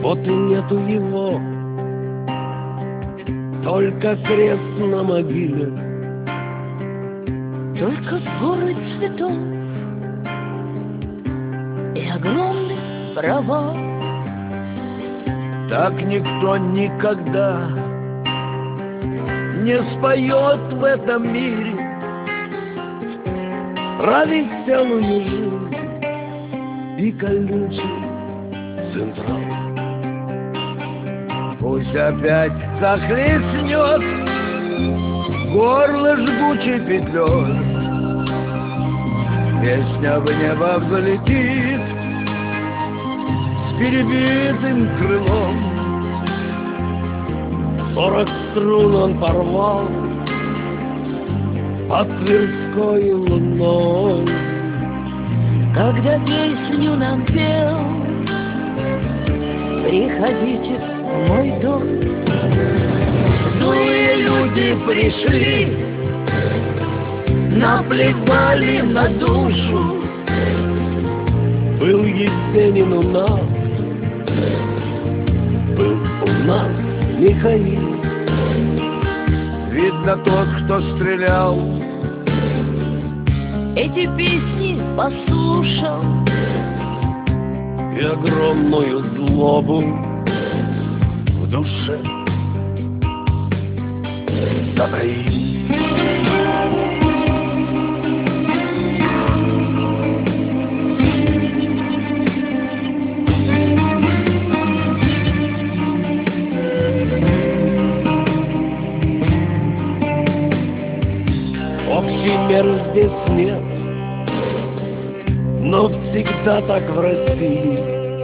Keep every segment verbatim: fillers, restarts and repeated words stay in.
Вот и нету его, только крест на могиле. Только горы цветов и огромный провал. Так никто никогда не споет в этом мире про веселую жизнь и колючий Централ. Пусть опять захлестнет горло жгучей петлей, песня в небо взлетит с перебитым крылом. Сорок струн он порвал под Тверской луной. Когда песню нам пел, приходите в мой дом. Злые люди пришли, наплевали на душу. Был Есенин у нас, был у нас Михаил. Видно, тот, кто стрелял, Эти песни послушал и огромную злобу в душе затаил. Общей меры здесь нет, но всегда так в России.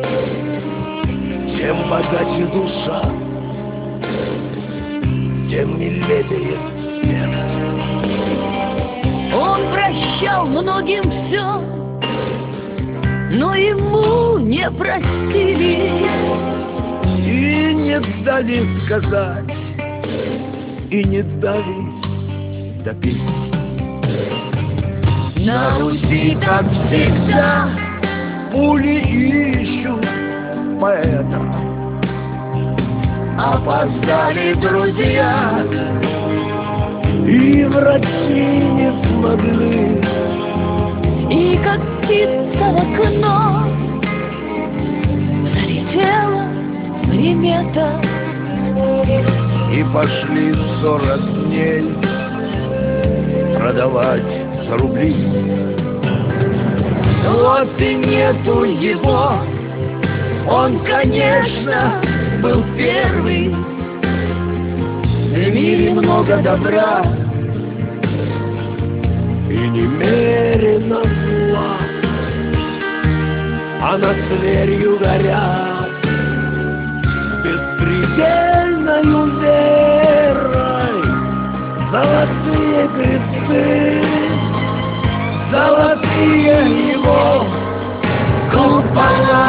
Чем богаче душа, тем милее смерть. Он прощал многим все, но ему не простили. И не дали сказать, и не дали допить. На Руси, как всегда, пули ищут поэта. Опоздали друзья, и врачи не смогли. И как птица в окно залетела примета. И пошли сорок дней продавать за рубли. Вот и нету его, он, конечно, был первый. В мире много добра и немерено зла, а над Тверью горят с беспредельною верой золотые кресты, золотые его купола.